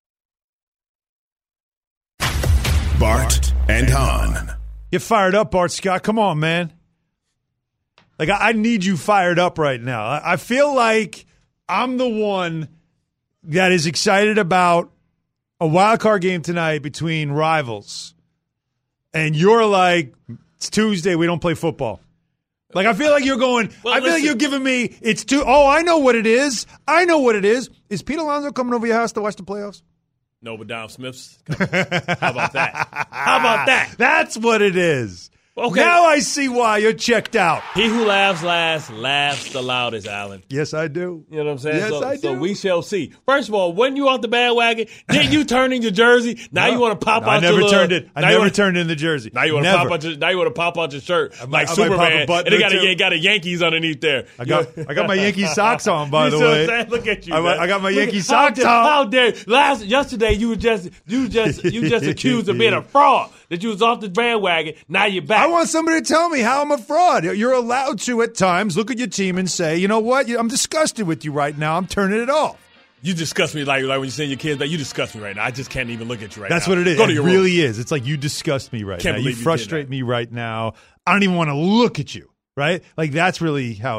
[SPEAKER 2] Bart and Hahn.
[SPEAKER 5] Get fired up, Bart Scott. Come on, man. Like, I, I need you fired up right now. I, I feel like I'm the one that is excited about a wild card game tonight between rivals. And you're like, it's Tuesday, we don't play football. Like, I feel like you're going, well, I feel listen. like you're giving me, it's too, oh, I know what it is. I know what it is. Is Pete Alonso coming over your house to watch the playoffs?
[SPEAKER 6] No, but Dom Smith's coming. How about that? How about that?
[SPEAKER 5] That's what it is.
[SPEAKER 6] Okay.
[SPEAKER 5] Now I see why you're checked out.
[SPEAKER 6] He who laughs last laughs the loudest, Alan.
[SPEAKER 5] Yes, I do.
[SPEAKER 6] You know what I'm saying?
[SPEAKER 5] Yes,
[SPEAKER 6] so,
[SPEAKER 5] I do.
[SPEAKER 6] So we shall see. First of all, when you off the bandwagon, didn't you turn in your jersey? Now
[SPEAKER 5] no.
[SPEAKER 6] you want to pop
[SPEAKER 5] no,
[SPEAKER 6] out
[SPEAKER 5] I never
[SPEAKER 6] your
[SPEAKER 5] turned
[SPEAKER 6] little,
[SPEAKER 5] it. I never
[SPEAKER 6] wanna,
[SPEAKER 5] turned in the jersey.
[SPEAKER 6] Now you want to
[SPEAKER 5] never.
[SPEAKER 6] pop out your now you want to pop out your shirt
[SPEAKER 5] I,
[SPEAKER 6] like
[SPEAKER 5] I
[SPEAKER 6] Superman,
[SPEAKER 5] pop a
[SPEAKER 6] and it got a, got a Yankees underneath there.
[SPEAKER 5] I got I got my Yankee socks on, by
[SPEAKER 6] you
[SPEAKER 5] the
[SPEAKER 6] see
[SPEAKER 5] way.
[SPEAKER 6] What I'm saying? Look at you.
[SPEAKER 5] I, I got my
[SPEAKER 6] Look
[SPEAKER 5] Yankee
[SPEAKER 6] at,
[SPEAKER 5] socks
[SPEAKER 6] how
[SPEAKER 5] on.
[SPEAKER 6] How dare last yesterday you were just you just you just accused of being a fraud. That you was off the bandwagon. Now you're back.
[SPEAKER 5] I want somebody to tell me how I'm a fraud. You're allowed to at times look at your team and say, you know what? I'm disgusted with you right now. I'm turning it off.
[SPEAKER 6] You disgust me like, like when you send your kids back. You disgust me right now. I just can't even look at you right
[SPEAKER 5] That's
[SPEAKER 6] now.
[SPEAKER 5] That's what it is.
[SPEAKER 6] Go to
[SPEAKER 5] it
[SPEAKER 6] your
[SPEAKER 5] really
[SPEAKER 6] room.
[SPEAKER 5] is. It's like you disgust me right
[SPEAKER 6] can't
[SPEAKER 5] now. You
[SPEAKER 6] you
[SPEAKER 5] frustrate me right now. I don't even want to look at you, right? Like that's really how it is.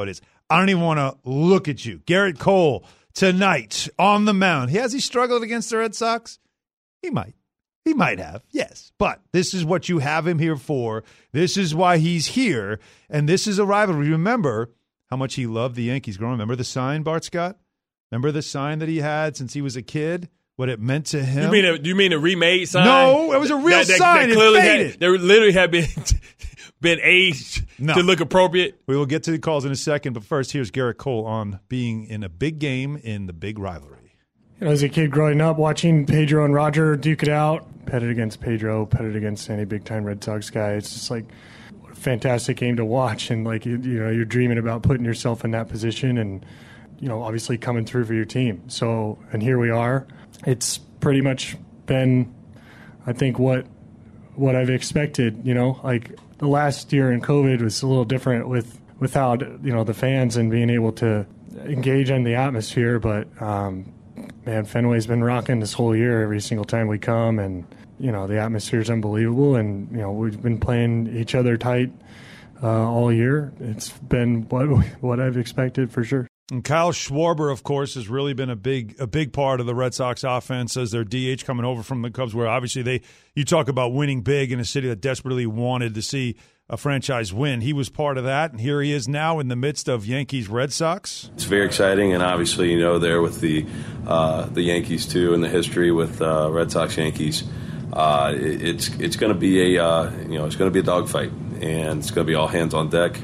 [SPEAKER 5] I don't even want to look at you. Garrett Cole tonight on the mound. Has he struggled against the Red Sox? He might. He might have, yes. But this is what you have him here for. This is why he's here. And this is a rivalry. Remember how much he loved the Yankees growing up. Remember the sign, Bart Scott? Remember the sign that he had since he was a kid? What it meant to him?
[SPEAKER 6] You mean a, you mean a remade sign?
[SPEAKER 5] No, it was a real
[SPEAKER 6] that, that,
[SPEAKER 5] sign.
[SPEAKER 6] That clearly
[SPEAKER 5] it faded.
[SPEAKER 6] Had, there literally had been been aged
[SPEAKER 5] no.
[SPEAKER 6] to look appropriate.
[SPEAKER 5] We will get to the calls in a second, but first, here's Garrett Cole on being in a big game in the big rivalry.
[SPEAKER 13] You know, as a kid growing up, watching Pedro and Roger duke it out, petted against Pedro, petted against any big-time Red Sox guy. It's just like what a fantastic game to watch, and like you, you know, you're dreaming about putting yourself in that position, and you know, obviously coming through for your team. So, and here we are. It's pretty much been, I think, what what I've expected. You know, like the last year in COVID was a little different with without you know the fans and being able to engage in the atmosphere, but. Um, Man, Fenway's been rocking this whole year every single time we come, and, you know, the atmosphere is unbelievable, and, you know, we've been playing each other tight uh, all year. It's been what what I've expected for sure.
[SPEAKER 5] And Kyle Schwarber, of course, has really been a big a big part of the Red Sox offense as their D H coming over from the Cubs, where obviously they you talk about winning big in a city that desperately wanted to see a franchise win. He was part of that, and here he is now in the midst of Yankees-Red Sox.
[SPEAKER 14] It's very exciting, and obviously, you know, there with the uh, the Yankees, too, and the history with uh, Red Sox-Yankees, uh, it, it's it's going to be a, uh, you know, it's going to be a dogfight, and it's going to be all hands on deck,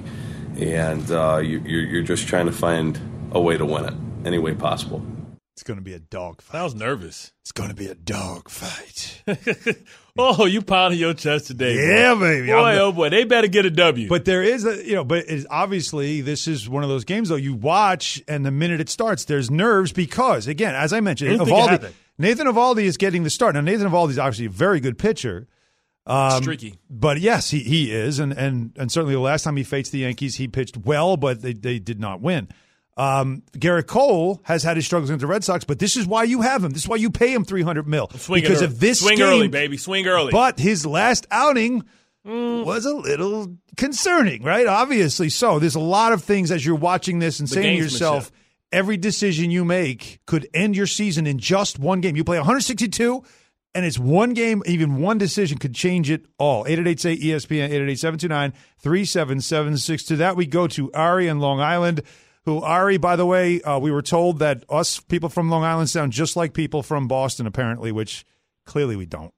[SPEAKER 14] and uh, you, you're, you're just trying to find a way to win it any way possible.
[SPEAKER 5] It's going to be a dogfight.
[SPEAKER 6] I was nervous.
[SPEAKER 5] It's going to be a dogfight.
[SPEAKER 6] Oh, you pounding your chest today.
[SPEAKER 5] Yeah,
[SPEAKER 6] boy.
[SPEAKER 5] baby.
[SPEAKER 6] Boy, oh, boy. They better get a W.
[SPEAKER 5] But there is a, you know, but it's obviously this is one of those games, though, you watch, and the minute it starts, there's nerves because, again, as I mentioned, Eovaldi, Nathan Eovaldi is getting the start. Now, Nathan Eovaldi is obviously a very good pitcher. Um,
[SPEAKER 6] Streaky.
[SPEAKER 5] But, yes, he, he is. And, and, and certainly the last time he faced the Yankees, he pitched well, but they, they did not win. Um, Garrett Cole has had his struggles against the Red Sox, but this is why you have him. This is why you pay him three hundred mil.
[SPEAKER 6] Swing
[SPEAKER 5] because
[SPEAKER 6] early.
[SPEAKER 5] of this
[SPEAKER 6] Swing
[SPEAKER 5] game,
[SPEAKER 6] early, baby. Swing early.
[SPEAKER 5] But his last outing mm. was a little concerning, right? Obviously so. There's a lot of things as you're watching this and
[SPEAKER 6] the
[SPEAKER 5] saying to yourself, every decision you make could end your season in just one game. You play one hundred sixty-two, and it's one game, even one decision could change it all. eight eight eight, say E S P N, eight eight eight, seven two nine, three seven seven six. To that, we go to Ari in Long Island. Who, Ari, by the way, uh, we were told that us people from Long Island sound just like people from Boston, apparently, which clearly we don't.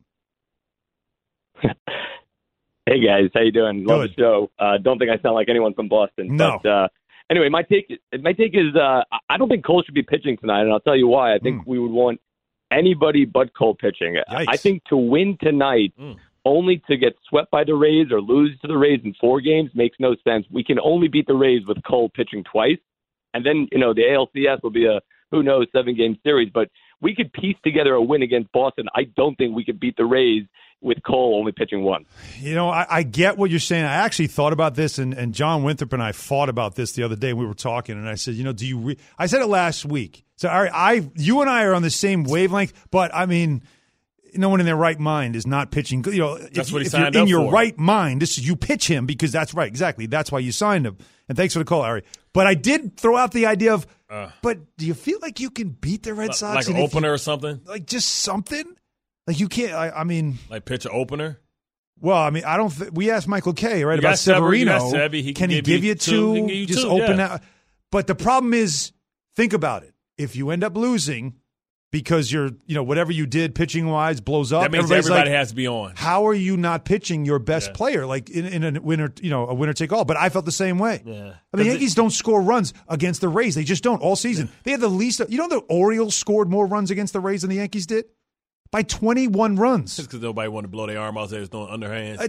[SPEAKER 15] Hey, guys. How you doing? Love
[SPEAKER 5] Good.
[SPEAKER 15] the show. Uh, don't think I sound like anyone from Boston.
[SPEAKER 5] No.
[SPEAKER 15] But, uh, anyway, my take my take is uh, I don't think Cole should be pitching tonight, and I'll tell you why. I think mm. we would want anybody but Cole pitching.
[SPEAKER 5] Yikes.
[SPEAKER 15] I think to win tonight mm. only to get swept by the Rays or lose to the Rays in four games makes no sense. We can only beat the Rays with Cole pitching twice. And then, you know, the A L C S will be a, who knows, seven-game series. But we could piece together a win against Boston. I don't think we could beat the Rays with Cole only pitching one.
[SPEAKER 5] You know, I, I get what you're saying. I actually thought about this, and, and John Winthrop and I fought about this the other day. We were talking, and I said, you know, do you re-? – I said it last week. So, all right, I, you and I are on the same wavelength, but, I mean – no one in their right mind is not pitching. You know,
[SPEAKER 6] that's
[SPEAKER 5] if,
[SPEAKER 6] what he
[SPEAKER 5] if
[SPEAKER 6] signed
[SPEAKER 5] you're in
[SPEAKER 6] up
[SPEAKER 5] your
[SPEAKER 6] for.
[SPEAKER 5] right mind, this is, you pitch him because that's right. Exactly. That's why you signed him. And thanks for the call, Ari. But I did throw out the idea of, uh, but do you feel like you can beat the Red Sox?
[SPEAKER 6] Like an opener you, or something?
[SPEAKER 5] Like just something? Like you can't, I, I mean.
[SPEAKER 6] Like pitch an opener?
[SPEAKER 5] Well, I mean, I don't, th- we asked Michael Kay, right,
[SPEAKER 6] you
[SPEAKER 5] about Severino.
[SPEAKER 6] Sevi, he
[SPEAKER 5] can, can he
[SPEAKER 6] give,
[SPEAKER 5] give
[SPEAKER 6] you
[SPEAKER 5] you two?
[SPEAKER 6] two? You
[SPEAKER 5] just
[SPEAKER 6] two,
[SPEAKER 5] open
[SPEAKER 6] yeah.
[SPEAKER 5] out. But the problem is, think about it. If you end up losing, because you're, you know, whatever you did pitching wise blows up.
[SPEAKER 6] That means
[SPEAKER 5] Everybody's
[SPEAKER 6] everybody
[SPEAKER 5] like,
[SPEAKER 6] has to be on.
[SPEAKER 5] How are you not pitching your best
[SPEAKER 6] yeah.
[SPEAKER 5] player like in, in a winner, you know, a winner take all? But I felt the same way.
[SPEAKER 6] Yeah.
[SPEAKER 5] I mean, the Yankees don't score runs against the Rays. They just don't all season. Yeah. They had the least. You know, the Orioles scored more runs against the Rays than the Yankees did by twenty-one runs.
[SPEAKER 6] Just because nobody wanted to blow their arm out there, throwing underhand.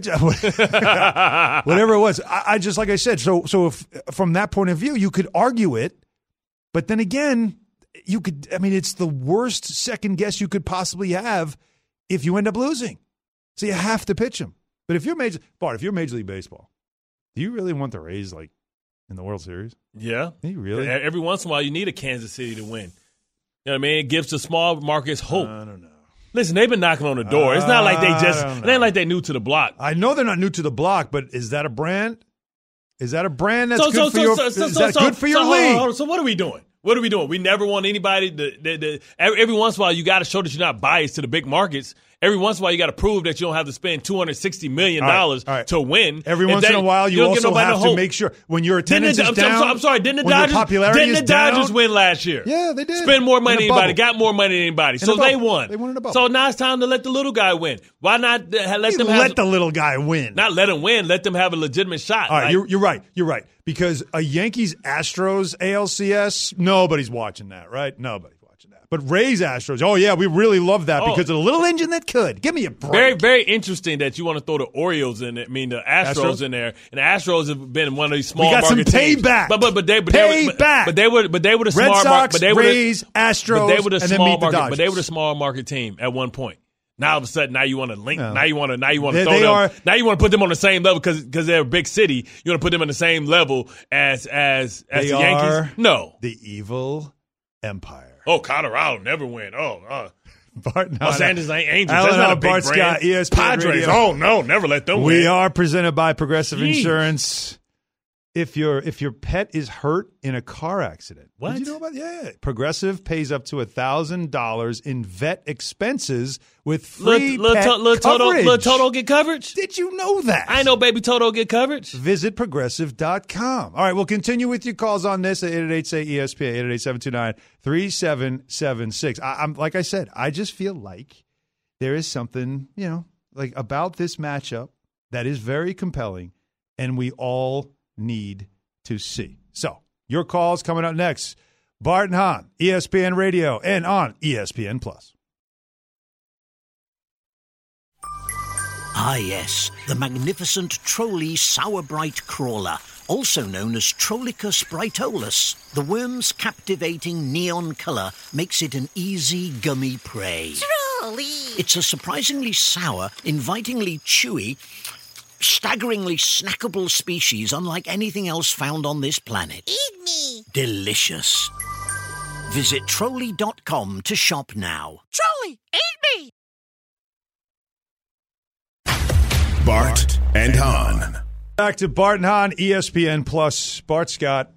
[SPEAKER 5] Whatever it was, I, I just like I said. So, so if from that point of view, you could argue it, but then again. You could, I mean, it's the worst second guess you could possibly have if you end up losing. So you have to pitch him. But if you're major, Bart, if you're Major League Baseball, do you really want the Rays like in the World Series?
[SPEAKER 6] Yeah.
[SPEAKER 5] Do you really?
[SPEAKER 6] Every once in a while, you need a Kansas City to win. You know what I mean? It gives the small markets hope.
[SPEAKER 5] I don't know.
[SPEAKER 6] Listen, they've been knocking on the door. It's not like they just,
[SPEAKER 5] I
[SPEAKER 6] it ain't like they new to the block.
[SPEAKER 5] I know they're not new to the block, but is that a brand? Is that a brand that's
[SPEAKER 6] so,
[SPEAKER 5] good
[SPEAKER 6] so,
[SPEAKER 5] for
[SPEAKER 6] so,
[SPEAKER 5] your?
[SPEAKER 6] so, so,
[SPEAKER 5] is
[SPEAKER 6] so,
[SPEAKER 5] that
[SPEAKER 6] so,
[SPEAKER 5] good for your
[SPEAKER 6] so, hold on,
[SPEAKER 5] league?
[SPEAKER 6] hold on. So what are we doing? What are we doing? We never want anybody to, to, to every, every once in a while you got to show that you're not biased to the big markets. Every once in a while you got to prove that you don't have to spend two hundred sixty million dollars
[SPEAKER 5] all right, all right.
[SPEAKER 6] to win.
[SPEAKER 5] Every
[SPEAKER 6] And
[SPEAKER 5] once
[SPEAKER 6] that,
[SPEAKER 5] in a while you,
[SPEAKER 6] you
[SPEAKER 5] also have
[SPEAKER 6] no
[SPEAKER 5] to make sure when your attendance
[SPEAKER 6] didn't the,
[SPEAKER 5] is
[SPEAKER 6] I'm,
[SPEAKER 5] down.
[SPEAKER 6] I'm, I'm sorry, didn't the
[SPEAKER 5] when your
[SPEAKER 6] Dodgers,
[SPEAKER 5] popularity
[SPEAKER 6] didn't the
[SPEAKER 5] is down,
[SPEAKER 6] Dodgers win last year?
[SPEAKER 5] Yeah, they did.
[SPEAKER 6] Spend more money
[SPEAKER 5] In
[SPEAKER 6] than
[SPEAKER 5] a
[SPEAKER 6] anybody,
[SPEAKER 5] bubble.
[SPEAKER 6] got more money than anybody.
[SPEAKER 5] In
[SPEAKER 6] So
[SPEAKER 5] a bubble.
[SPEAKER 6] they won.
[SPEAKER 5] They won in a bubble.
[SPEAKER 6] So now it's time to let the little guy win. Why not uh, let
[SPEAKER 5] You
[SPEAKER 6] them
[SPEAKER 5] let
[SPEAKER 6] have,
[SPEAKER 5] the little guy win?
[SPEAKER 6] Not let him win. Let them have a legitimate shot.
[SPEAKER 5] All right,
[SPEAKER 6] Like,
[SPEAKER 5] you're, you're right. You're right. Because a Yankees Astros A L C S, nobody's watching that, right? Nobody's watching that. But Rays Astros, oh yeah, we really love that
[SPEAKER 6] Oh.
[SPEAKER 5] because of the little engine that could. Give me a break.
[SPEAKER 6] Very, very interesting that you want to throw the Orioles in. I mean, the Astros,
[SPEAKER 5] Astros?
[SPEAKER 6] in there, and the Astros have been one of these small
[SPEAKER 5] We got some
[SPEAKER 6] market teams.
[SPEAKER 5] payback.
[SPEAKER 6] But but but they but they, were,
[SPEAKER 5] Payback.
[SPEAKER 6] but they were but they were the
[SPEAKER 5] Red
[SPEAKER 6] small
[SPEAKER 5] Sox,
[SPEAKER 6] market. But they were
[SPEAKER 5] Rays,
[SPEAKER 6] the,
[SPEAKER 5] Astros,
[SPEAKER 6] but they were the
[SPEAKER 5] and then
[SPEAKER 6] small
[SPEAKER 5] meet the
[SPEAKER 6] market.
[SPEAKER 5] Dodgers.
[SPEAKER 6] But they were the small market team at one point. Now all of a sudden, now you want to link.
[SPEAKER 5] No.
[SPEAKER 6] Now you want to. Now you want
[SPEAKER 5] They-
[SPEAKER 6] to throw
[SPEAKER 5] they
[SPEAKER 6] them.
[SPEAKER 5] are-
[SPEAKER 6] now you want to put them on the same level because because they're a big city. You want to put them on the same level as as as
[SPEAKER 5] They
[SPEAKER 6] the Yankees.
[SPEAKER 5] are
[SPEAKER 6] No,
[SPEAKER 5] the evil empire.
[SPEAKER 6] Oh, Colorado never win. Oh, uh,
[SPEAKER 5] Bart, no,
[SPEAKER 6] Los
[SPEAKER 5] no.
[SPEAKER 6] Angeles Angels.
[SPEAKER 5] Alan
[SPEAKER 6] That's not a
[SPEAKER 5] Hall,
[SPEAKER 6] big
[SPEAKER 5] Bart
[SPEAKER 6] brand.
[SPEAKER 5] Scott, E S P N
[SPEAKER 6] Padres.
[SPEAKER 5] Radio.
[SPEAKER 6] Oh no, never let them
[SPEAKER 5] We
[SPEAKER 6] win.
[SPEAKER 5] are presented by Progressive
[SPEAKER 6] Jeez.
[SPEAKER 5] Insurance. If your if your pet is hurt in a car accident,
[SPEAKER 6] What?
[SPEAKER 5] did you know about? Yeah, Progressive pays up to a thousand dollars in vet expenses with free
[SPEAKER 6] Little,
[SPEAKER 5] pet
[SPEAKER 6] little, little Toto,
[SPEAKER 5] coverage.
[SPEAKER 6] little Toto get coverage?
[SPEAKER 5] Did you know that?
[SPEAKER 6] I know baby Toto get coverage.
[SPEAKER 5] Visit progressive dot com. All right, we'll continue with your calls on this at eight eight eight, say E S P N, eight eight eight, seven two nine, three seven seven six. I, I'm like I said, I just feel like there is something, you know, like about this matchup that is very compelling, and we all need to see. So, your calls coming up next. Bart and Hahn, E S P N Radio, and on E S P N Plus.
[SPEAKER 16] Ah, yes, the magnificent Trolley Sour Bright Crawler, also known as Trollicus brightolus. The worm's captivating neon colour makes it an easy, gummy prey.
[SPEAKER 17] Trolley!
[SPEAKER 16] It's a surprisingly sour, invitingly chewy, staggeringly snackable species unlike anything else found on this planet.
[SPEAKER 17] Eat me!
[SPEAKER 16] Delicious. Visit Trolley dot com to shop now.
[SPEAKER 17] Trolley, eat me!
[SPEAKER 2] Bart and Hahn.
[SPEAKER 5] Back to Bart and Hahn, E S P N Plus. Bart Scott,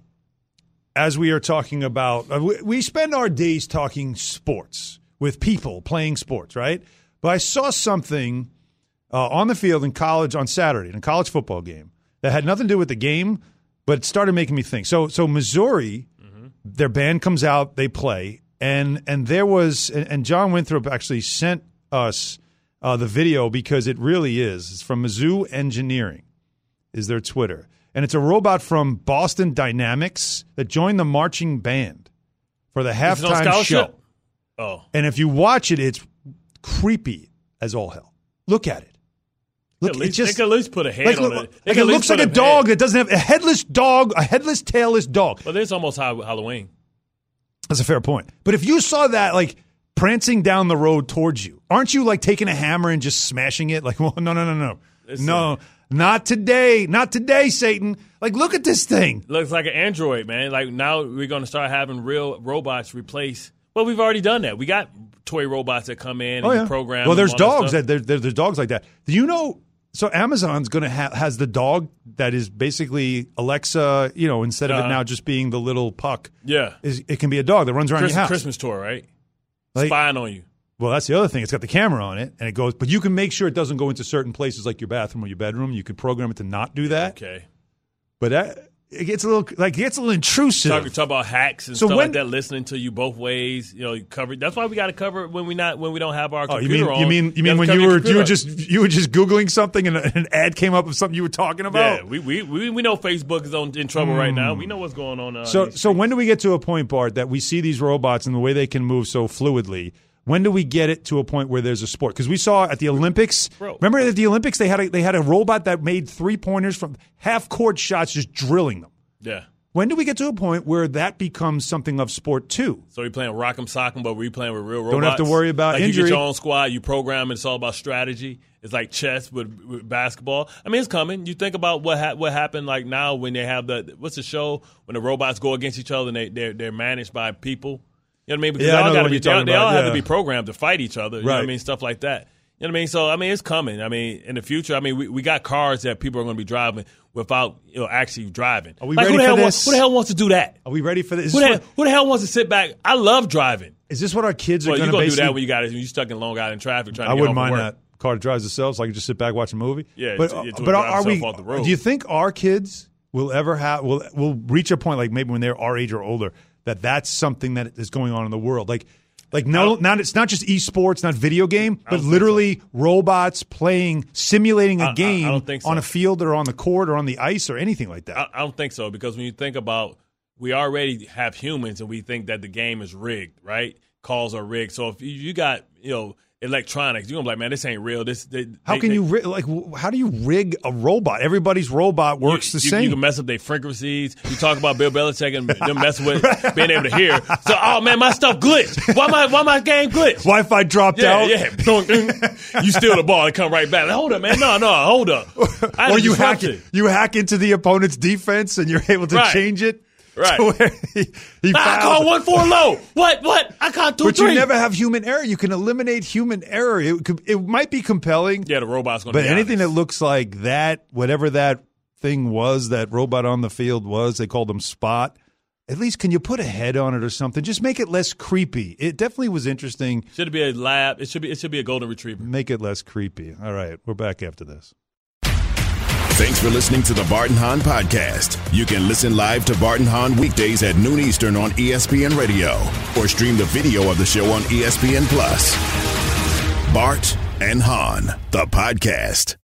[SPEAKER 5] as we are talking about, uh, we, we spend our days talking sports with people playing sports, right? But I saw something uh, on the field in college on Saturday, in a college football game, that had nothing to do with the game, but it started making me think. So, so Missouri, mm-hmm. their band comes out, they play, and and there was, and, and John Winthrop actually sent us uh, the video because it really is. It's from Mizzou Engineering, is their Twitter. And it's a robot from Boston Dynamics that joined the marching band for the halftime show.
[SPEAKER 6] Oh.
[SPEAKER 5] And if you watch it, it's creepy as all hell. Look at it. Look,
[SPEAKER 6] at least,
[SPEAKER 5] it's just
[SPEAKER 6] they could at least put a head
[SPEAKER 5] like,
[SPEAKER 6] on it. They
[SPEAKER 5] like
[SPEAKER 6] could
[SPEAKER 5] it
[SPEAKER 6] at
[SPEAKER 5] looks
[SPEAKER 6] least
[SPEAKER 5] like a
[SPEAKER 6] put
[SPEAKER 5] dog
[SPEAKER 6] head.
[SPEAKER 5] that doesn't have a headless dog, a headless, tailless dog.
[SPEAKER 6] Well, it's almost Halloween.
[SPEAKER 5] That's a fair point. But if you saw that, like, prancing down the road towards you, aren't you, like, taking a hammer and just smashing it? Like, well, no, no, no, no.
[SPEAKER 6] Listen.
[SPEAKER 5] No, not today. Not today, Satan. Like, look at this thing.
[SPEAKER 6] Looks like an android, man. Like, now we're going to start having real robots replace. Well, we've already done that. We got toy robots that come in and
[SPEAKER 5] Oh,
[SPEAKER 6] you
[SPEAKER 5] yeah.
[SPEAKER 6] program.
[SPEAKER 5] Well,
[SPEAKER 6] them,
[SPEAKER 5] there's
[SPEAKER 6] all that
[SPEAKER 5] dogs
[SPEAKER 6] stuff.
[SPEAKER 5] that there, there, there's dogs like that. Do you know? So Amazon's going to have has the dog that is basically Alexa. You know, instead of
[SPEAKER 6] Uh-huh.
[SPEAKER 5] it now just being the little puck.
[SPEAKER 6] Yeah.
[SPEAKER 5] Is it can be a dog that runs around
[SPEAKER 6] Christmas,
[SPEAKER 5] your house.
[SPEAKER 6] Christmas tour, right?
[SPEAKER 5] Like-
[SPEAKER 6] Spying on you.
[SPEAKER 5] Well, that's the other thing. It's got the camera on it, and it goes. But you can make sure it doesn't go into certain places like your bathroom or your bedroom. You could program it to not do that.
[SPEAKER 6] Okay.
[SPEAKER 5] But that, it gets a little like it gets a little intrusive.
[SPEAKER 6] Talk, talk about hacks and
[SPEAKER 5] So
[SPEAKER 6] stuff
[SPEAKER 5] when-
[SPEAKER 6] like that. Listening to you both ways, you know, you cover. That's why we got to cover it when we not when we don't have our
[SPEAKER 5] Oh, you
[SPEAKER 6] computer
[SPEAKER 5] mean
[SPEAKER 6] on.
[SPEAKER 5] you mean you mean
[SPEAKER 6] gotta
[SPEAKER 5] when
[SPEAKER 6] cover
[SPEAKER 5] you
[SPEAKER 6] your
[SPEAKER 5] were you
[SPEAKER 6] computer
[SPEAKER 5] were
[SPEAKER 6] up.
[SPEAKER 5] just you were just googling something and an ad came up of something you were talking about?
[SPEAKER 6] Yeah, we we we, we know Facebook is on, in trouble right now. We know what's going on. Uh,
[SPEAKER 5] So,
[SPEAKER 6] these
[SPEAKER 5] so when do we get to a point, Bart, that we see these robots and the way they can move so fluidly? When do we get it to a point where there's a sport? Because we saw at the Olympics.
[SPEAKER 6] Bro.
[SPEAKER 5] Remember at the Olympics they had a, they had a robot that made three pointers from half court shots, just drilling them.
[SPEAKER 6] Yeah.
[SPEAKER 5] When do we get to a point where that becomes something of sport too?
[SPEAKER 6] So we playing rock'em sock'em, but we playing with real robots.
[SPEAKER 5] Don't have to worry about
[SPEAKER 6] like
[SPEAKER 5] injury.
[SPEAKER 6] You get your own squad, you program it. It's all about strategy. It's like chess with, with basketball. I mean, it's coming. You think about what ha- what happened like now when they have the what's the show when the robots go against each other and they they're, they're managed by people. You know what I mean? Because
[SPEAKER 5] Yeah,
[SPEAKER 6] they
[SPEAKER 5] I know
[SPEAKER 6] all
[SPEAKER 5] the
[SPEAKER 6] got
[SPEAKER 5] one
[SPEAKER 6] to be
[SPEAKER 5] you're talking
[SPEAKER 6] they all
[SPEAKER 5] about,
[SPEAKER 6] have
[SPEAKER 5] yeah.
[SPEAKER 6] to be programmed to fight each other. You know what I
[SPEAKER 5] Right.
[SPEAKER 6] mean? Stuff like that. You know what I mean? So, I mean, it's coming. I mean, in the future, I mean, we, we got cars that people are going to be driving without, you know, actually driving.
[SPEAKER 5] Are we
[SPEAKER 6] like,
[SPEAKER 5] ready
[SPEAKER 6] who the
[SPEAKER 5] for
[SPEAKER 6] hell
[SPEAKER 5] this?
[SPEAKER 6] Wants, who the hell wants to do that?
[SPEAKER 5] Are we ready for this? Is
[SPEAKER 6] Who
[SPEAKER 5] this
[SPEAKER 6] the,
[SPEAKER 5] what,
[SPEAKER 6] hell, who the hell wants to sit back? I love driving.
[SPEAKER 5] is this what our kids are
[SPEAKER 6] Well,
[SPEAKER 5] going
[SPEAKER 6] you're
[SPEAKER 5] to
[SPEAKER 6] going to do
[SPEAKER 5] basically?
[SPEAKER 6] that when you got it. When you're stuck in Long Island traffic trying to
[SPEAKER 5] I
[SPEAKER 6] get
[SPEAKER 5] wouldn't
[SPEAKER 6] home from
[SPEAKER 5] mind
[SPEAKER 6] work.
[SPEAKER 5] that. Car drives itself, so I can just sit back watch a movie.
[SPEAKER 6] Yeah,
[SPEAKER 5] but
[SPEAKER 6] to- to
[SPEAKER 5] but
[SPEAKER 6] drive
[SPEAKER 5] are we?
[SPEAKER 6] itself off the road.
[SPEAKER 5] Do you think our kids will ever have? Will will reach a point like maybe when they're our age or older that that's something that is going on in the world? Like like no, not it's not just esports, not video game, but literally robots playing, simulating a
[SPEAKER 6] I- I- I
[SPEAKER 5] game
[SPEAKER 6] don't think so.
[SPEAKER 5] on a field or on the court or on the ice or anything like that.
[SPEAKER 6] I, I don't think so, because when you think about, we already have humans and we think that the game is rigged, right? Calls are rigged. So if you, you got, you know, electronics, you're gonna be like, man, this ain't real. This they,
[SPEAKER 5] How
[SPEAKER 6] they,
[SPEAKER 5] can
[SPEAKER 6] they,
[SPEAKER 5] you rig, like? w- How do you rig a robot? Everybody's robot works
[SPEAKER 6] you,
[SPEAKER 5] the
[SPEAKER 6] you,
[SPEAKER 5] same.
[SPEAKER 6] You can mess up their frequencies. You talk about Bill Belichick and them messing with being able to hear. So, oh man, my stuff glitched. Why my why my game glitched?
[SPEAKER 5] Wi-Fi dropped
[SPEAKER 6] Yeah,
[SPEAKER 5] out.
[SPEAKER 6] yeah. You steal the ball and come right back. Like, hold up, man. No, no, hold up. I had
[SPEAKER 5] Or
[SPEAKER 6] a
[SPEAKER 5] you hack
[SPEAKER 6] disruption.
[SPEAKER 5] it. You hack into the opponent's defense and you're able to
[SPEAKER 6] Right.
[SPEAKER 5] change it.
[SPEAKER 6] Right.
[SPEAKER 5] To where he, he
[SPEAKER 6] I
[SPEAKER 5] fouls
[SPEAKER 6] call
[SPEAKER 5] it.
[SPEAKER 6] one four low. What? What? I caught two
[SPEAKER 5] But
[SPEAKER 6] three.
[SPEAKER 5] you never have human error. You can eliminate human error. It could, it might be compelling.
[SPEAKER 6] Yeah, the robot's going to
[SPEAKER 5] But
[SPEAKER 6] be
[SPEAKER 5] anything
[SPEAKER 6] honest.
[SPEAKER 5] that looks like that, whatever that thing was, that robot on the field was, they called him Spot. At least can you put a head on it or something? Just make it less creepy. It definitely was interesting.
[SPEAKER 6] Should it be a lab? It should be. It should be a golden retriever.
[SPEAKER 5] Make it less creepy. All right, we're back after this.
[SPEAKER 2] Thanks for listening to the Bart and Hahn Podcast. You can listen live to Bart and Hahn weekdays at noon Eastern on E S P N Radio or stream the video of the show on E S P N Plus. Bart and Hahn, the podcast.